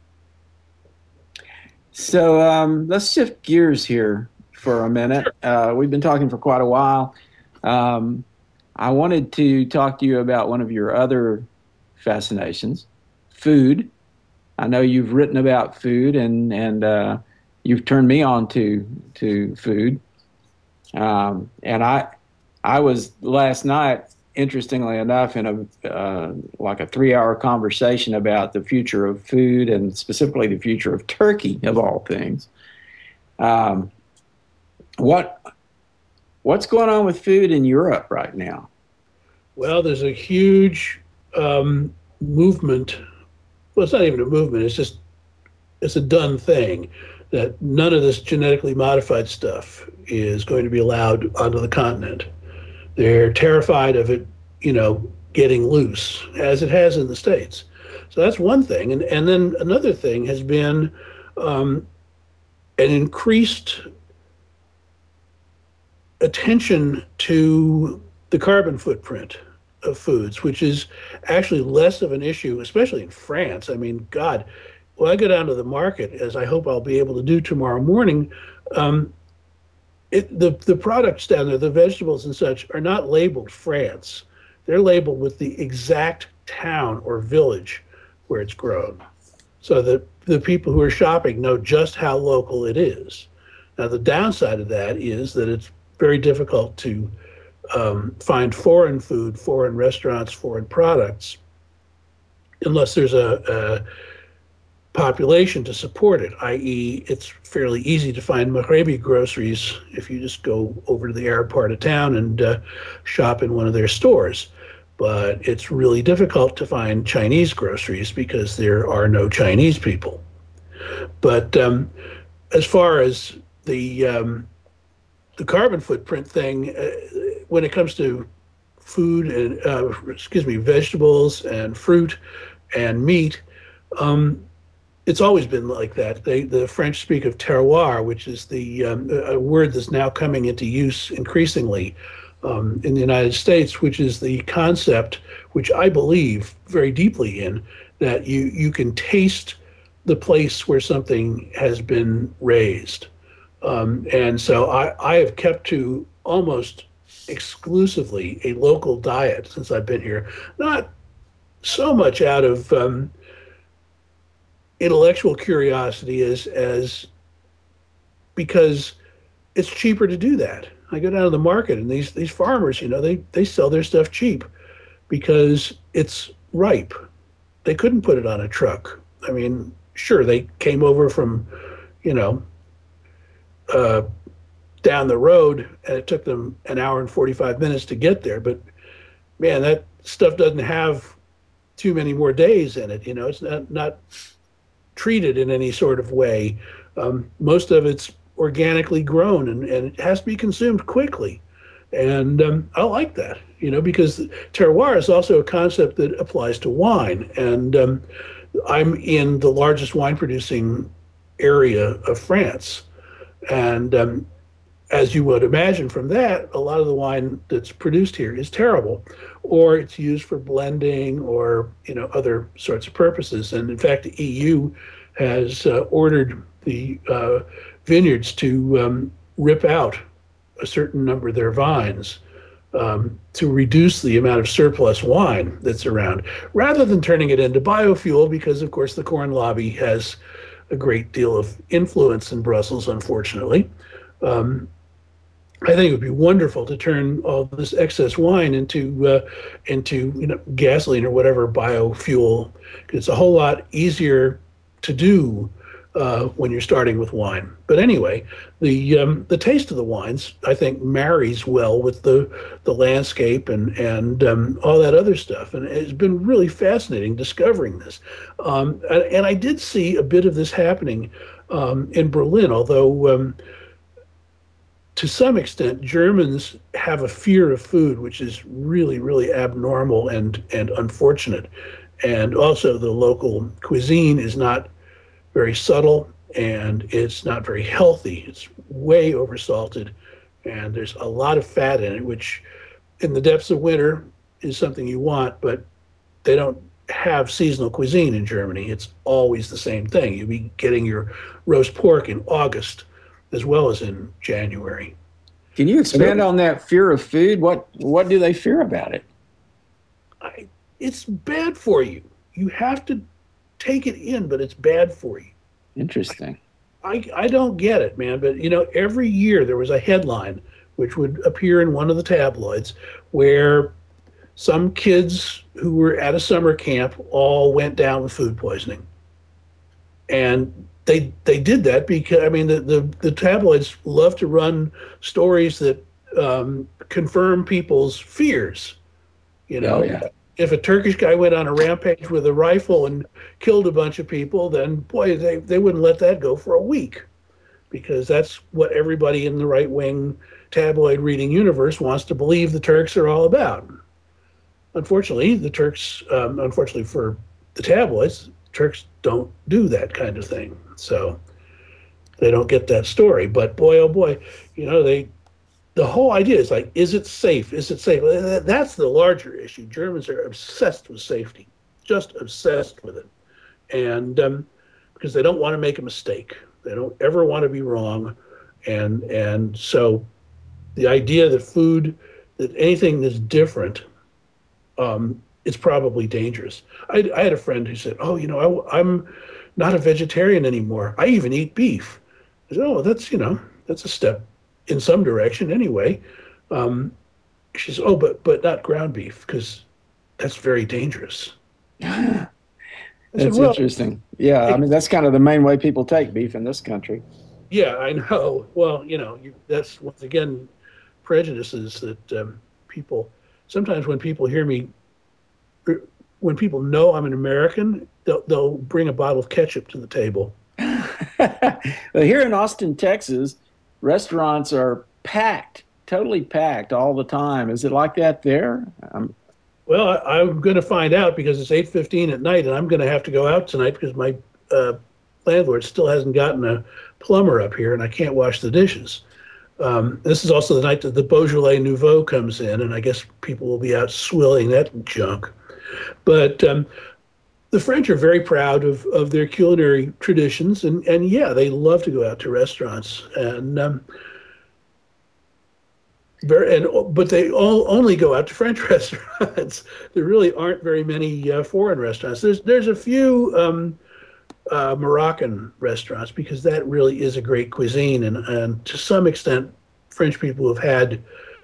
So let's shift gears here for a minute. Sure. We've been talking for quite a while. I wanted to talk to you about one of your other fascinations, food. I know you've written about food, and you've turned me on to food. And I was last night, interestingly enough, in a 3-hour conversation about the future of food and specifically the future of turkey, of all things. What's going on with food in Europe right now? Well, there's a huge movement. Well, it's not even a movement. It's a done thing that none of this genetically modified stuff is going to be allowed onto the continent. They're terrified of it, you know, getting loose, as it has in the States. So that's one thing. And then another thing has been an increased attention to the carbon footprint of foods, which is actually less of an issue, especially in France. I mean, God, when I go down to the market, as I hope I'll be able to do tomorrow morning, the products down there, the vegetables and such, are not labeled France. They're labeled with the exact town or village where it's grown, so that the people who are shopping know just how local it is. Now, the downside of that is that it's very difficult to find foreign food, foreign restaurants, foreign products, unless there's a population to support it, i.e. it's fairly easy to find Maghrebi groceries if you just go over to the Arab part of town and shop in one of their stores. But it's really difficult to find Chinese groceries because there are no Chinese people. But as far as the carbon footprint thing, when it comes to food and vegetables and fruit and meat, it's always been like that. The French speak of terroir, which is a word that's now coming into use increasingly in the United States, which is the concept, which I believe very deeply in, that you can taste the place where something has been raised. And so I have kept to almost exclusively a local diet since I've been here, not so much out of intellectual curiosity as because it's cheaper to do that. I go down to the market and these farmers, you know, they sell their stuff cheap because it's ripe. They couldn't put it on a truck. I mean, sure, they came over from, you know, down the road, and it took them an hour and 45 minutes to get there. But man, that stuff doesn't have too many more days in it. You know, it's not treated in any sort of way. Most of it's organically grown, and it has to be consumed quickly. And I like that, you know, because terroir is also a concept that applies to wine. And I'm in the largest wine producing area of France. And as you would imagine from that, a lot of the wine that's produced here is terrible, or it's used for blending or, you know, other sorts of purposes. And in fact, the EU has ordered the vineyards to rip out a certain number of their vines to reduce the amount of surplus wine that's around, rather than turning it into biofuel, because of course the corn lobby has a great deal of influence in Brussels, unfortunately. I think it would be wonderful to turn all this excess wine into you know, gasoline or whatever biofuel. It's a whole lot easier to do when you're starting with wine. But anyway, the taste of the wines, I think, marries well with the landscape and all that other stuff. And it's been really fascinating discovering this. And I did see a bit of this happening in Berlin, although to some extent, Germans have a fear of food, which is really, really abnormal and unfortunate. And also the local cuisine is not very subtle, and it's not very healthy. It's way oversalted, and there's a lot of fat in it, which in the depths of winter is something you want, but they don't have seasonal cuisine in Germany. It's always the same thing. You'll be getting your roast pork in August as well as in January. Can you expand on that fear of food? What do they fear about it? It's bad for you. You have to take it in, but it's bad for you. Interesting. I don't get it, man. But, every year there was a headline which would appear in one of the tabloids where some kids who were at a summer camp all went down with food poisoning. And they did that because, the tabloids love to run stories that confirm people's fears. Oh, yeah. If a Turkish guy went on a rampage with a rifle and killed a bunch of people, then boy, they wouldn't let that go for a week, because that's what everybody in the right-wing tabloid reading universe wants to believe the Turks are all about. Unfortunately, the Turks, unfortunately for the tabloids, Turks don't do that kind of thing. So they don't get that story. But boy, oh boy, the whole idea is like, is it safe? Is it safe? That's the larger issue. Germans are obsessed with safety, just obsessed with it. And because they don't want to make a mistake. They don't ever want to be wrong. And so the idea that anything that's different, it's probably dangerous. I had a friend who said, I'm not a vegetarian anymore. I even eat beef. I said, that's a step in some direction anyway. She says, but not ground beef, because that's very dangerous. That's interesting. Yeah, that's kind of the main way people take beef in this country. Yeah, I know. Well, that's once again prejudices that people, sometimes when people hear me, when people know I'm an American, they'll bring a bottle of ketchup to the table. Well, here in Austin, Texas, restaurants are packed, totally packed all the time. Is it like that there? Well, I'm going to find out, because it's 8:15 at night, and I'm going to have to go out tonight because my landlord still hasn't gotten a plumber up here, and I can't wash the dishes. This is also the night that the Beaujolais Nouveau comes in, and I guess people will be out swilling that junk. But the French are very proud of their culinary traditions, and yeah, they love to go out to restaurants, but they all only go out to French restaurants. There really aren't very many foreign restaurants. There's a few Moroccan restaurants, because that really is a great cuisine, and to some extent, French people have had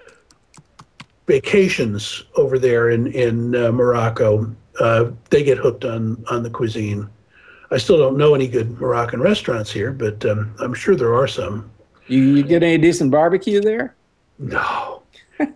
vacations over there in Morocco. They get hooked on the cuisine. I still don't know any good Moroccan restaurants here, but I'm sure there are some. You get any decent barbecue there? No.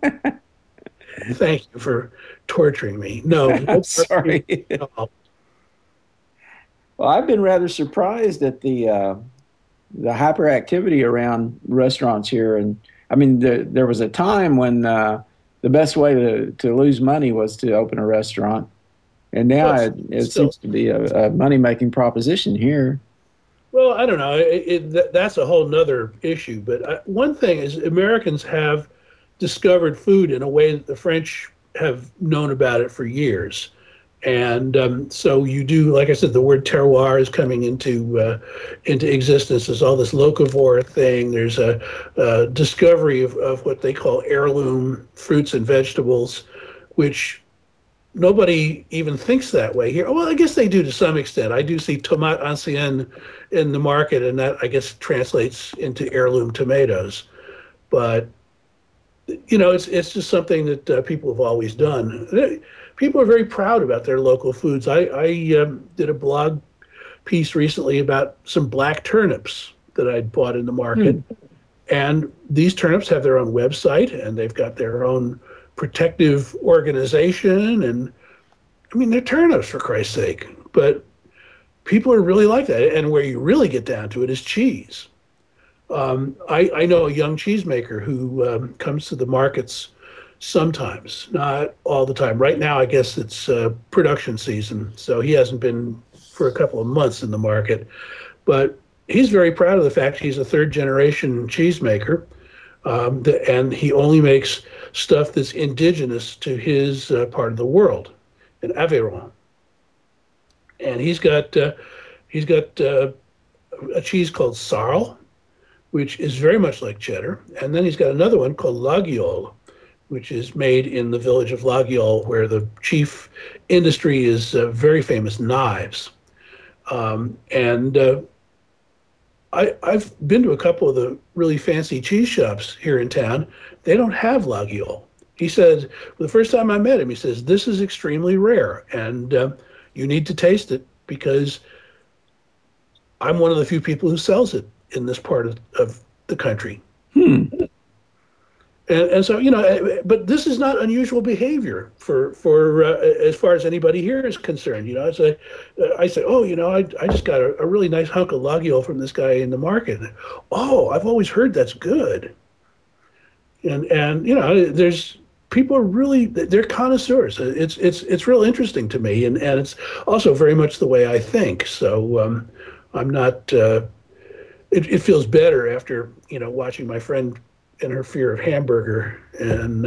Thank you for torturing me. No. I'm sorry. No. Well, I've been rather surprised at the hyperactivity around restaurants here. And there was a time when the best way to lose money was to open a restaurant. And now it seems to be a money-making proposition here. Well, I don't know. That's a whole nother issue. But one thing is, Americans have discovered food in a way that the French have known about it for years. And so you do, like I said, the word terroir is coming into existence. There's all this locavore thing. There's a discovery of what they call heirloom fruits and vegetables, which nobody even thinks that way here. Well, I guess they do to some extent. I do see tomate ancienne in the market, and that, I guess, translates into heirloom tomatoes. But, it's just something that people have always done. People are very proud about their local foods. I did a blog piece recently about some black turnips that I'd bought in the market. And these turnips have their own website, and they've got their own protective organization. And I mean, they're turnips, for Christ's sake. But people are really like that. And where you really get down to it is cheese. I know a young cheesemaker who comes to the markets sometimes, not all the time. Right now, I guess it's production season, so he hasn't been for a couple of months in the market. But he's very proud of the fact he's a third-generation cheesemaker, and he only makes stuff that's indigenous to his part of the world, in Aveyron. And he's got a cheese called Sarl, which is very much like cheddar. And then he's got another one called Laguiole, which is made in the village of Laguiole, where the chief industry is very famous knives. I've been to a couple of the really fancy cheese shops here in town. They don't have Laguiole. He said, the first time I met him, he says, this is extremely rare, and you need to taste it because I'm one of the few people who sells it in this part of the country. And so, but this is not unusual behavior for as far as anybody here is concerned. I say, oh, I just got a really nice hunk of Laguiole from this guy in the market. Oh, I've always heard that's good. And there's people are really, they're connoisseurs. It's real interesting to me, and it's also very much the way I think. So I'm not. It feels better after watching my friend and her fear of hamburger and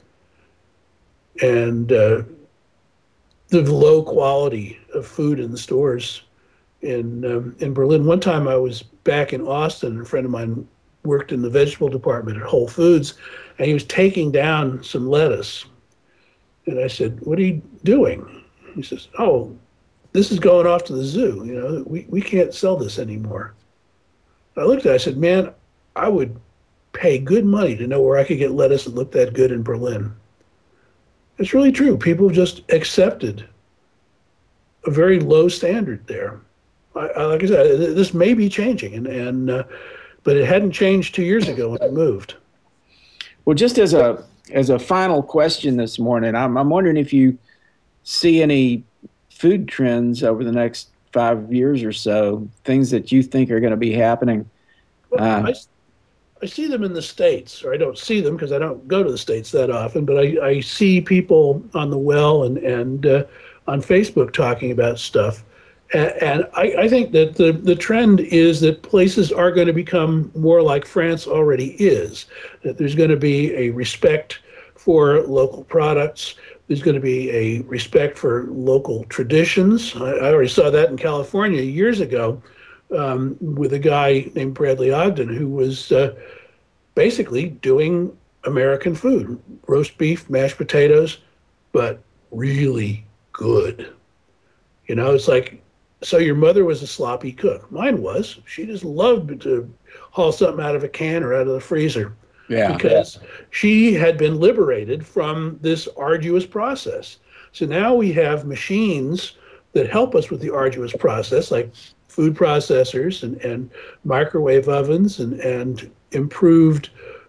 the low quality of food in the stores in Berlin. One time I was back in Austin, and a friend of mine worked in the vegetable department at Whole Foods, and he was taking down some lettuce. And I said, "What are you doing?" He says, "Oh, this is going off to the zoo. We can't sell this anymore." I looked at it, I said, "Man, I would pay good money to know where I could get lettuce that looked that good in Berlin." It's really true. People have just accepted a very low standard there. Like I said, this may be changing, but it hadn't changed 2 years ago when I moved. Well, just as a final question this morning, I'm wondering if you see any food trends over the next 5 years or so, things that you think are going to be happening. Well, I see them in the States, or I don't see them because I don't go to the States that often, but I see people on the well and on Facebook talking about stuff. And I think that the trend is that places are going to become more like France already is, that there's going to be a respect for local products. There's going to be a respect for local traditions. I already saw that in California years ago with a guy named Bradley Ogden who was basically doing American food, roast beef, mashed potatoes, but really good. It's like, so your mother was a sloppy cook. Mine was. She just loved to haul something out of a can or out of the freezer. Yeah. Because she had been liberated from this arduous process. So now we have machines that help us with the arduous process, like food processors and microwave ovens and improved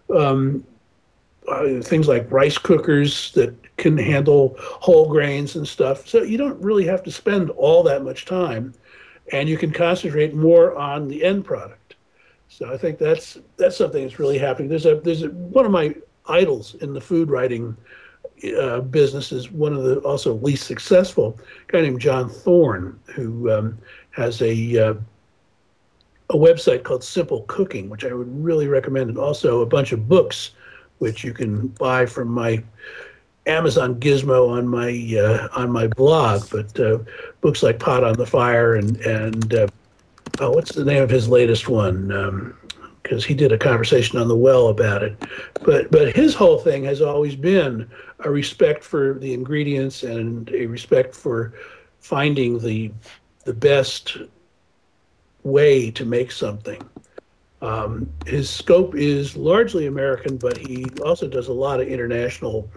things like rice cookers that can handle whole grains and stuff. So you don't really have to spend all that much time, and you can concentrate more on the end product. So I think that's something that's really happening. There's one of my idols in the food writing business is one of the also least successful, a guy named John Thorne, who has a website called Simple Cooking, which I would really recommend, and also a bunch of books, which you can buy from my Amazon Gizmo on my blog. But books like Pot on the Fire and what's the name of his latest one? Because he did a conversation on the well about it. But his whole thing has always been a respect for the ingredients and a respect for finding the best way to make something. His scope is largely American, but he also does a lot of international.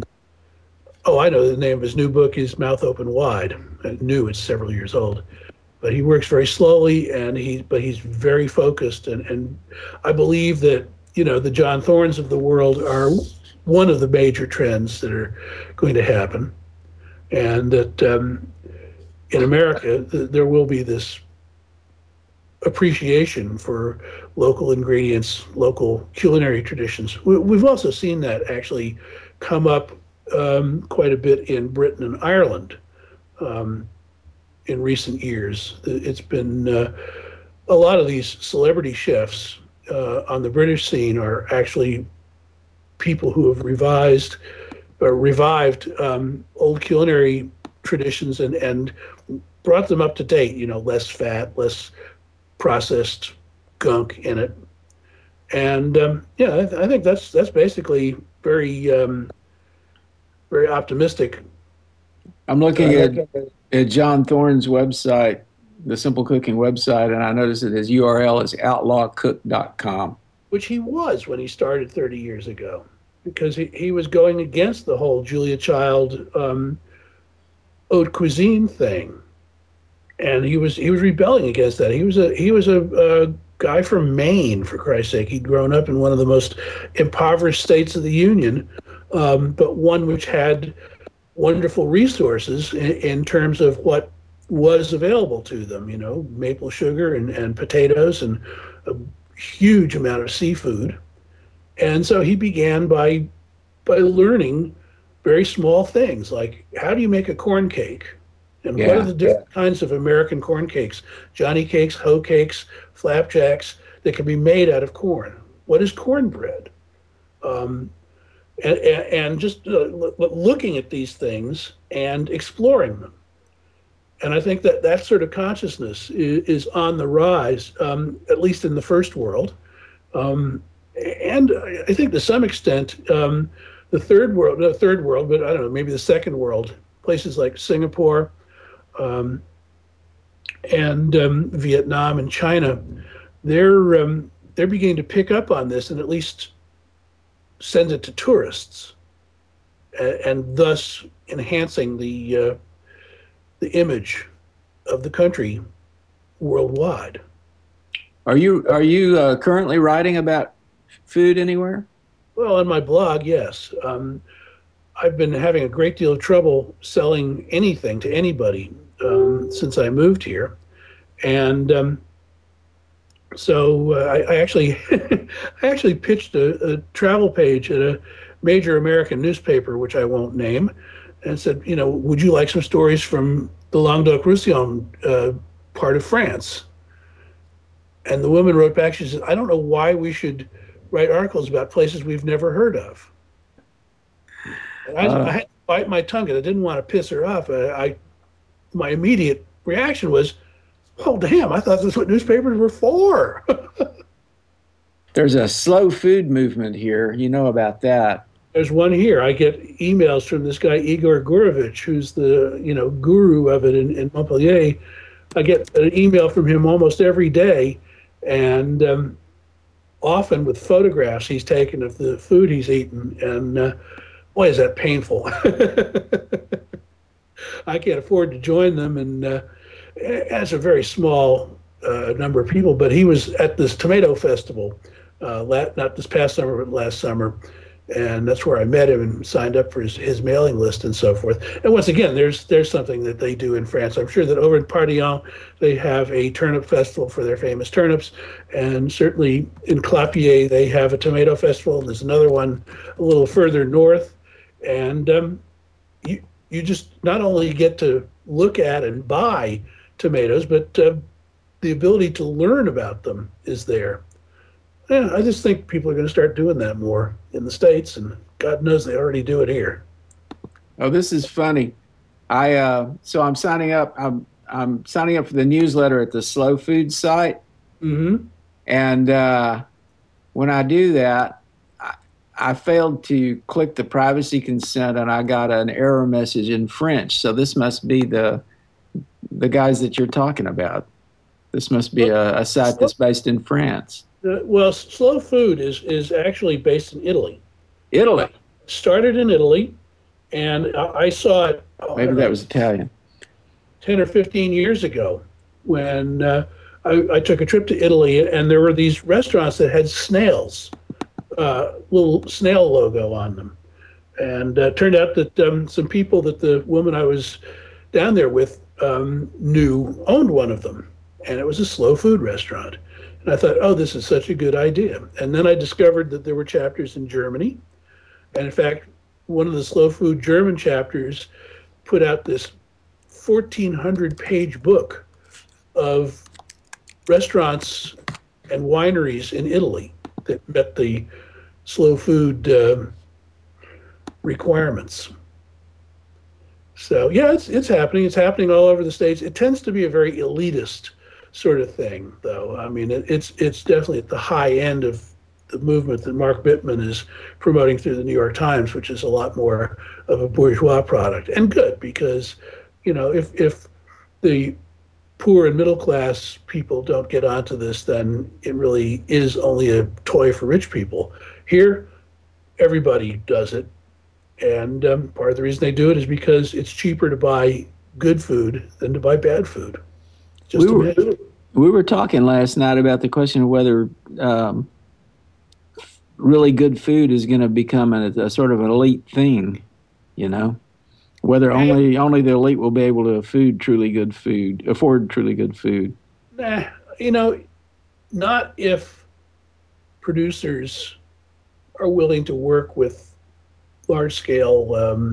I know the name of his new book is Mouth Open Wide. New, it's several years old. but he works very slowly, and he's very focused, and I believe that the John Thornes of the world are one of the major trends that are going to happen, and that in America there will be this appreciation for local ingredients, local culinary traditions. We've also seen that actually come up quite a bit in Britain and Ireland in recent years. It's been a lot of these celebrity chefs on the British scene are actually people who have revived old culinary traditions and brought them up to date. Less fat, less processed gunk in it, and I think that's basically very very optimistic. I'm looking at John Thorne's website, the Simple Cooking website, and I noticed that his URL is outlawcook.com. Which he was when he started 30 years ago, because he was going against the whole Julia Child haute cuisine thing, and he was rebelling against that. He was a guy from Maine, for Christ's sake. He'd grown up in one of the most impoverished states of the Union, but one which had wonderful resources in terms of what was available to them, maple sugar and potatoes and a huge amount of seafood. And so he began by learning very small things, like how do you make a corn cake? And what are the different kinds of American corn cakes? Johnny cakes, hoe cakes, flapjacks that can be made out of corn. What is cornbread? And just looking at these things and exploring them. And I think that sort of consciousness is on the rise, at least in the first world. And I think to some extent, the third world, but I don't know, maybe the second world, places like Singapore and Vietnam and China, they're beginning to pick up on this and at least send it to tourists, and thus enhancing the image of the country worldwide. Are you currently writing about food anywhere? Well, on my blog, yes. I've been having a great deal of trouble selling anything to anybody since I moved here, and so I actually I actually pitched a travel page at a major American newspaper, which I won't name, and said, would you like some stories from the Languedoc-Roussillon part of France? And the woman wrote back, she said, I don't know why we should write articles about places we've never heard of. And I had to bite my tongue because I didn't want to piss her off. My immediate reaction was, oh, damn, I thought that's what newspapers were for. There's a slow food movement here. You know about that. There's one here. I get emails from this guy, Igor Gurovich, who's the guru of it in Montpellier. I get an email from him almost every day, and often with photographs he's taken of the food he's eaten. And boy, is that painful. I can't afford to join them, and as a very small number of people, but he was at this tomato festival, not this past summer, but last summer, and that's where I met him and signed up for his mailing list and so forth. And once again, there's something that they do in France. I'm sure that over in Partillon, they have a turnip festival for their famous turnips, and certainly in Clapier, they have a tomato festival, and there's another one a little further north, and you just not only get to look at and buy tomatoes, but the ability to learn about them is there. Yeah, I just think people are going to start doing that more in the States, and God knows they already do it here. Oh, this is funny. So I'm signing up. I'm signing up for the newsletter at the Slow Food site. Mm-hmm. And when I do that, I failed to click the privacy consent, and I got an error message in French. So this must be the guys that you're talking about. This must be a site that's based in France. Well, Slow Food is actually based in Italy. Italy. Started in Italy, and I saw it. Maybe that was Italian. 10 or 15 years ago, when I took a trip to Italy, and there were these restaurants that had snails, little snail logo on them. And it turned out that some people that the woman I was down there with knew owned one of them. And it was a slow food restaurant. And I thought, oh, this is such a good idea. And then I discovered that there were chapters in Germany. And in fact, one of the slow food German chapters put out this 1,400-page book of restaurants and wineries in Italy that met the slow food requirements. So yeah, it's happening. It's happening all over the States. It tends to be a very elitist sort of thing, though. I mean, it's definitely at the high end of the movement that Mark Bittman is promoting through the New York Times, which is a lot more of a bourgeois product, and good, because, you know, if the poor and middle class people don't get onto this, then it really is only a toy for rich people. Here, everybody does it, and part of the reason they do it is because it's cheaper to buy good food than to buy bad food. We were talking last night about the question of whether really good food is going to become a sort of an elite thing, you know, whether only the elite will be able to afford truly good food. Nah, you know, not if producers are willing to work with large-scale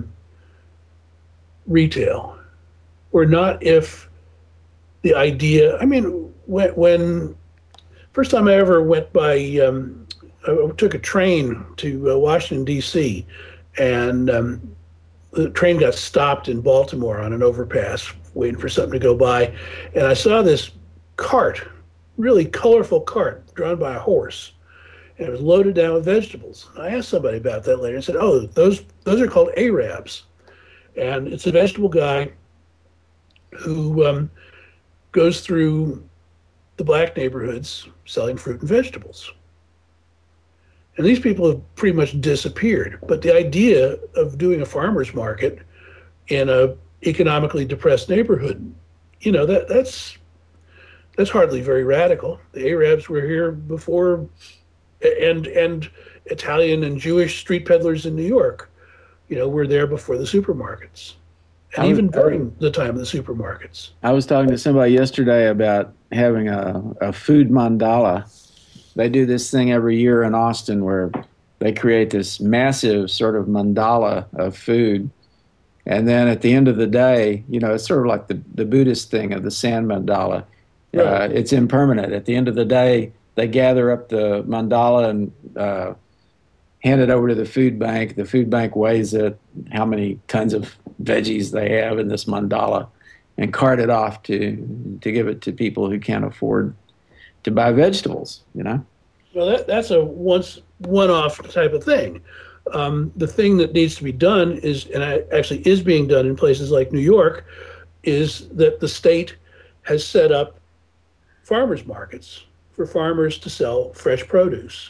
retail, or not if the idea. I mean, when first time I ever went by, I took a train to Washington, D.C., and the train got stopped in Baltimore on an overpass, waiting for something to go by, and I saw this cart, really colorful cart, drawn by a horse, and it was loaded down with vegetables. I asked somebody about that later and said, "Oh, those are called Arabs," and it's a vegetable guy who goes through the black neighborhoods selling fruit and vegetables. And these people have pretty much disappeared. But the idea of doing a farmer's market in a economically depressed neighborhood, you know, that's hardly very radical. The Arabs were here before, and Italian and Jewish street peddlers in New York, you know, were there before the supermarkets. And even during the time of the supermarkets. I was talking to somebody yesterday about having a food mandala. They do this thing every year in Austin where they create this massive sort of mandala of food. And then at the end of the day, you know, it's sort of like the Buddhist thing of the sand mandala. Right. It's impermanent. At the end of the day, they gather up the mandala and hand it over to the food bank. The food bank weighs it, how many tons of veggies they have in this mandala, and cart it off to give it to people who can't afford to buy vegetables, you know? Well, that's a one-off type of thing. The thing that needs to be done is, and actually is being done in places like New York, is that the state has set up farmers markets for farmers to sell fresh produce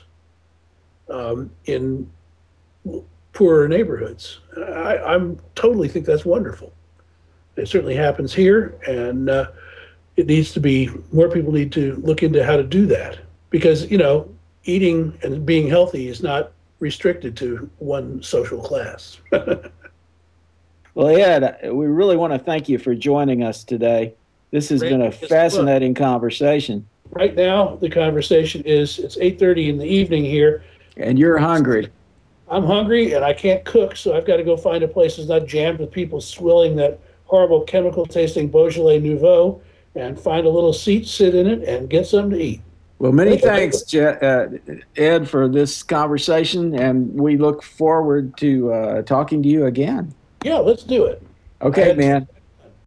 in poorer neighborhoods. I totally think that's wonderful. It certainly happens here, and it needs to be, more people need to look into how to do that, because, you know, eating and being healthy is not restricted to one social class. Well, Ed, we really want to thank you for joining us today. This has been a fascinating conversation. Right now, the conversation is, it's 8:30 in the evening here. And you're hungry. I'm hungry, and I can't cook, so I've got to go find a place that's not jammed with people swilling that horrible chemical-tasting Beaujolais Nouveau, and find a little seat, sit in it, and get something to eat. Well, many thanks, Ed, for this conversation, and we look forward to talking to you again. Yeah, let's do it. Okay, man.